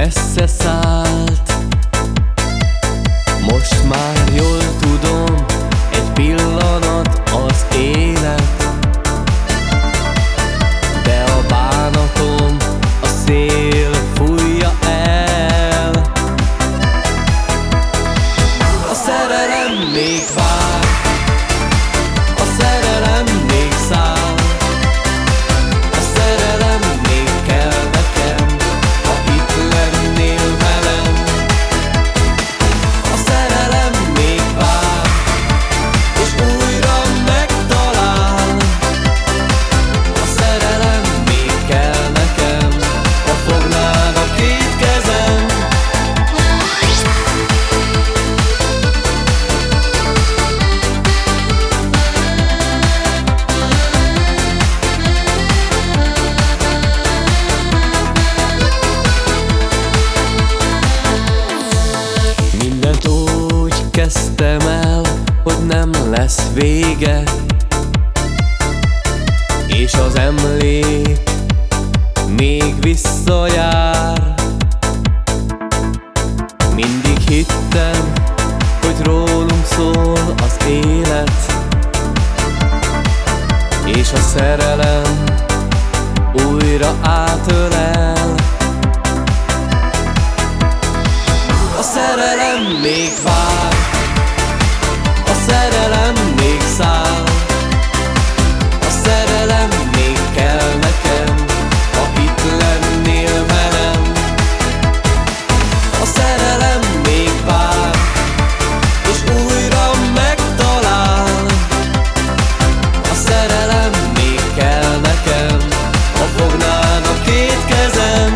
messze szállt. Most már jól tudom, egy pillanat az élet, de a bánatom a szél fújja el. A szerelem még vár, a szerelem még száll, a szerelem még kell nekem, ha itt lennél velem. A szerelem még vár, és újra megtalál. A szerelem még kell nekem, ha fognád a két kezem. Mindent úgy kezdtem el, hogy nem lesz vége, és az emlék még visszajár. Mindig hittem, hogy rólunk szól az élet, és a szerelem újra átölel. A szerelem még vár, a szerelem még száll, a szerelem még kell nekem, ha itt lennél velem. A szerelem még vár, és újra megtalál. A szerelem még kell nekem, ha fognád a két kezem.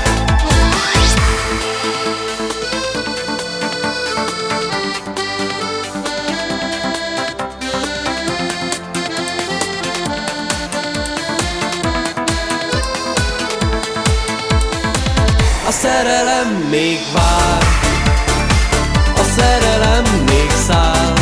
A szerelem még vár, a szerelem még száll,